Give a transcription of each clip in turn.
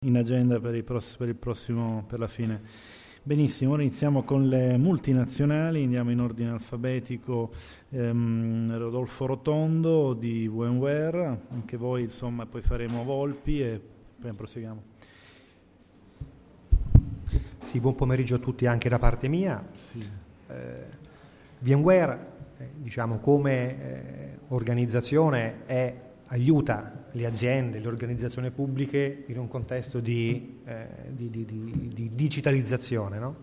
in agenda per il prossimo, per la fine. Benissimo, ora iniziamo con le multinazionali, andiamo in ordine alfabetico. Rodolfo Rotondo di VMware, anche voi insomma, poi faremo Volpi e poi proseguiamo. Sì, buon pomeriggio a tutti anche da parte mia. Sì. VMware, diciamo, come organizzazione aiuta le aziende, le organizzazioni pubbliche in un contesto di digitalizzazione, no?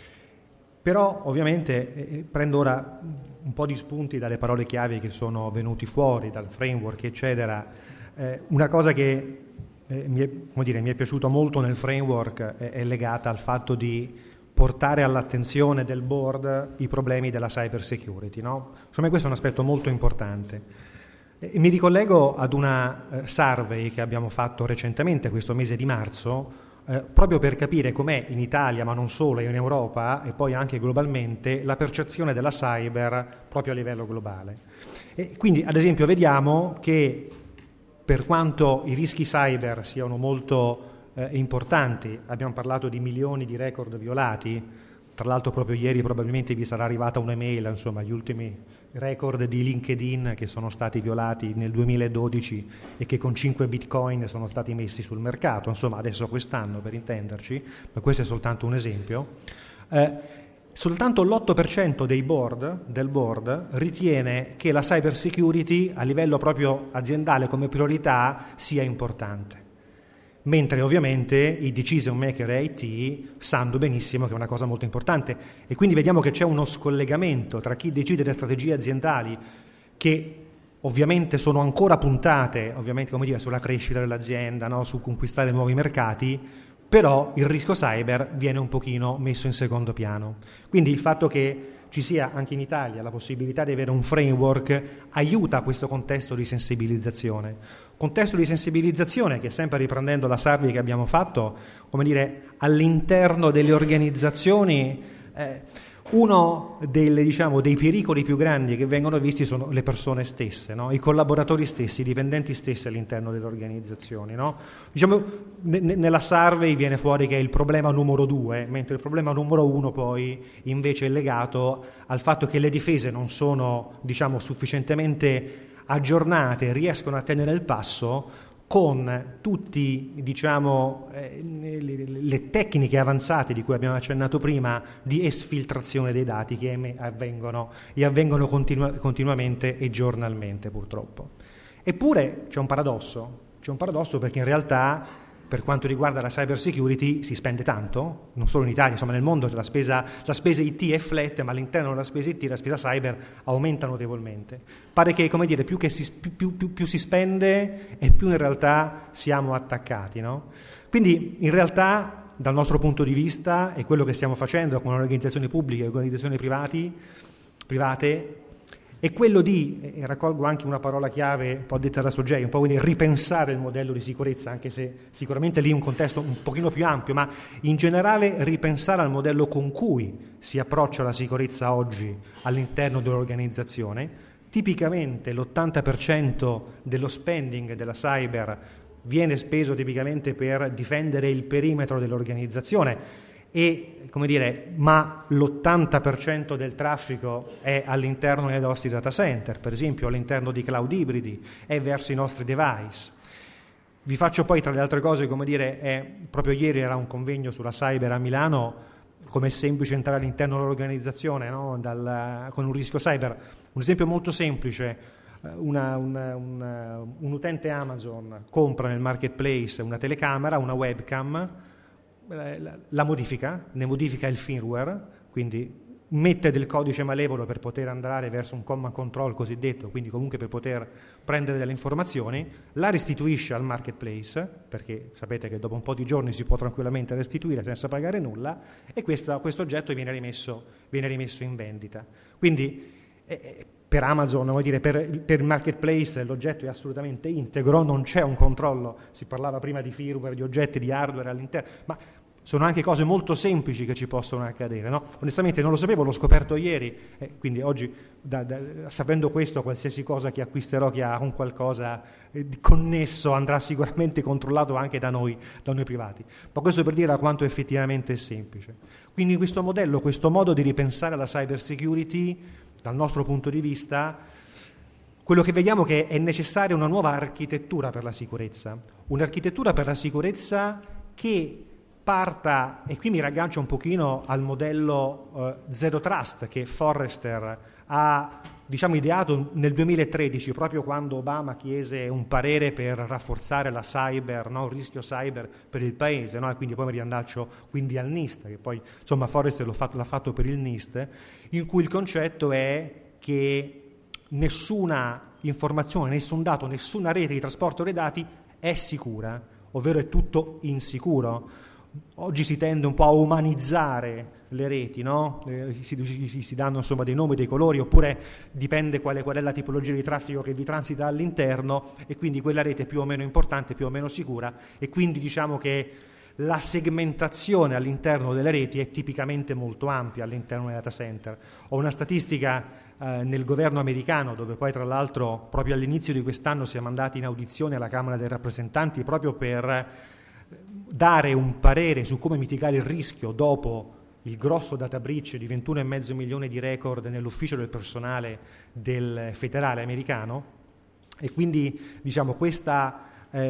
Però ovviamente prendo ora un po' di spunti dalle parole chiave che sono venuti fuori, dal framework, eccetera. Una cosa che mi è piaciuto molto nel framework è legata al fatto di portare all'attenzione del board i problemi della cyber security, no? Secondo me questo è un aspetto molto importante. E mi ricollego ad una survey che abbiamo fatto recentemente, questo mese di marzo, proprio per capire com'è in Italia, ma non solo, in Europa e poi anche globalmente, la percezione della cyber proprio a livello globale. E quindi, ad esempio, vediamo che per quanto i rischi cyber siano molto importanti, abbiamo parlato di milioni di record violati. Tra l'altro proprio ieri probabilmente vi sarà arrivata un'email, insomma, gli ultimi record di LinkedIn che sono stati violati nel 2012 e che con 5 bitcoin sono stati messi sul mercato, insomma adesso quest'anno per intenderci, ma questo è soltanto un esempio. Soltanto l'8% del board ritiene che la cyber security a livello proprio aziendale come priorità sia importante. Mentre ovviamente i decision maker IT sanno benissimo che è una cosa molto importante e quindi vediamo che c'è uno scollegamento tra chi decide le strategie aziendali che ovviamente sono ancora puntate ovviamente, come dire, sulla crescita dell'azienda, no? Su conquistare nuovi mercati, però il rischio cyber viene un pochino messo in secondo piano. Quindi il fatto che ci sia anche in Italia la possibilità di avere un framework aiuta questo contesto di sensibilizzazione. Contesto di sensibilizzazione che, sempre riprendendo la survey che abbiamo fatto, come dire, all'interno delle organizzazioni uno dei pericoli più grandi che vengono visti sono le persone stesse, no? I collaboratori stessi, i dipendenti stessi all'interno delle organizzazioni, no? Diciamo, nella survey viene fuori che è il problema numero 2, mentre il problema numero 1 poi invece è legato al fatto che le difese non sono, diciamo, sufficientemente aggiornate, riescono a tenere il passo con tutti, diciamo, le tecniche avanzate di cui abbiamo accennato prima di esfiltrazione dei dati che avvengono continuamente e giornalmente, purtroppo. Eppure c'è un paradosso perché in realtà per quanto riguarda la cyber security si spende tanto, non solo in Italia, insomma nel mondo la spesa IT è flat, ma all'interno della spesa IT la spesa cyber aumenta notevolmente. Pare che, come dire, più si spende e più in realtà siamo attaccati, no? Quindi in realtà dal nostro punto di vista e quello che stiamo facendo con organizzazioni pubbliche e organizzazioni private è quello di, e raccolgo anche una parola chiave un po' detta da Soggei, un po' quindi ripensare il modello di sicurezza, anche se sicuramente lì un contesto un pochino più ampio, ma in generale ripensare al modello con cui si approccia la sicurezza oggi all'interno dell'organizzazione. Tipicamente l'80% dello spending della cyber viene speso tipicamente per difendere il perimetro dell'organizzazione e, come dire, ma l'80% del traffico è all'interno dei nostri data center, per esempio all'interno di cloud ibridi, è verso i nostri device. Vi faccio poi, tra le altre cose, come dire, proprio ieri era un convegno sulla cyber a Milano, come è semplice entrare all'interno dell'organizzazione, no? Con un rischio cyber. Un esempio molto semplice: un utente Amazon compra nel marketplace una telecamera, una webcam, la modifica, ne modifica il firmware, quindi mette del codice malevolo per poter andare verso un command control cosiddetto, quindi comunque per poter prendere delle informazioni, la restituisce al marketplace, perché sapete che dopo un po' di giorni si può tranquillamente restituire senza pagare nulla, e questo oggetto viene rimesso in vendita. Quindi per Amazon, vuol dire, per il marketplace l'oggetto è assolutamente integro, non c'è un controllo, si parlava prima di firmware, di oggetti, di hardware all'interno, ma sono anche cose molto semplici che ci possono accadere, no? Onestamente non lo sapevo, l'ho scoperto ieri, quindi oggi, sapendo questo, qualsiasi cosa che acquisterò che ha un qualcosa di connesso andrà sicuramente controllato anche da noi privati. Ma questo per dire quanto effettivamente è semplice. Quindi questo modello, questo modo di ripensare la cyber security, dal nostro punto di vista, quello che vediamo è che è necessaria una nuova architettura per la sicurezza, un'architettura per la sicurezza che parta, e qui mi raggancio un pochino al modello Zero Trust che Forrester ha ideato nel 2013, proprio quando Obama chiese un parere per rafforzare la cyber, no? Il rischio cyber per il paese, no? E quindi poi mi riandaccio quindi al NIST, che poi insomma Forrester l'ha fatto per il NIST, in cui il concetto è che nessuna informazione, nessun dato, nessuna rete di trasporto dei dati è sicura, ovvero è tutto insicuro. Oggi si tende un po' a umanizzare le reti, no? Si danno insomma dei nomi, dei colori, oppure dipende qual è la tipologia di traffico che vi transita all'interno, e quindi quella rete è più o meno importante, più o meno sicura, e quindi diciamo che la segmentazione all'interno delle reti è tipicamente molto ampia all'interno dei data center. Ho una statistica nel governo americano, dove poi tra l'altro proprio all'inizio di quest'anno siamo andati in audizione alla Camera dei Rappresentanti proprio per dare un parere su come mitigare il rischio dopo il grosso data breach di 21,5 milioni di record nell'ufficio del personale del federale americano, e quindi questa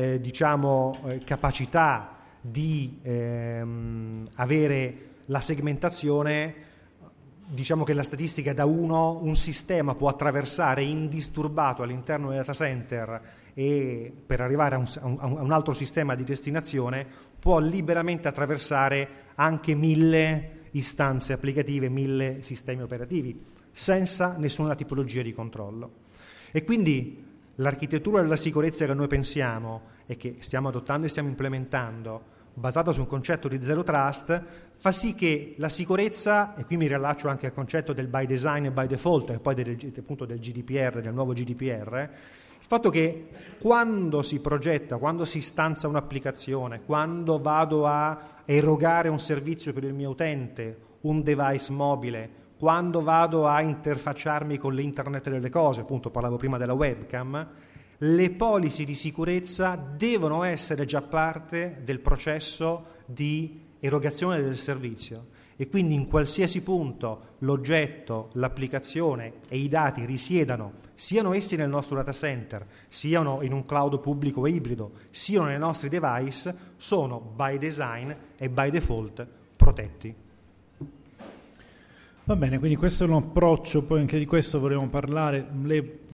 capacità di avere la segmentazione, che la statistica da un sistema può attraversare indisturbato all'interno del data center, e per arrivare a un altro sistema di destinazione può liberamente attraversare anche 1000 istanze applicative, 1000 sistemi operativi, senza nessuna tipologia di controllo. E quindi l'architettura della sicurezza che noi pensiamo e che stiamo adottando e stiamo implementando, basata su un concetto di Zero Trust, fa sì che la sicurezza, e qui mi riallaccio anche al concetto del by design e by default, e poi appunto del GDPR, del nuovo GDPR, il fatto che quando si progetta, quando si stanzia un'applicazione, quando vado a erogare un servizio per il mio utente, un device mobile, quando vado a interfacciarmi con l'internet delle cose, appunto parlavo prima della webcam, le policy di sicurezza devono essere già parte del processo di erogazione del servizio, e quindi in qualsiasi punto l'oggetto, l'applicazione e i dati risiedano, siano essi nel nostro data center, siano in un cloud pubblico o ibrido, siano nei nostri device, sono by design e by default protetti. Va bene, quindi questo è un approccio, poi anche di questo vorremmo parlare. Lei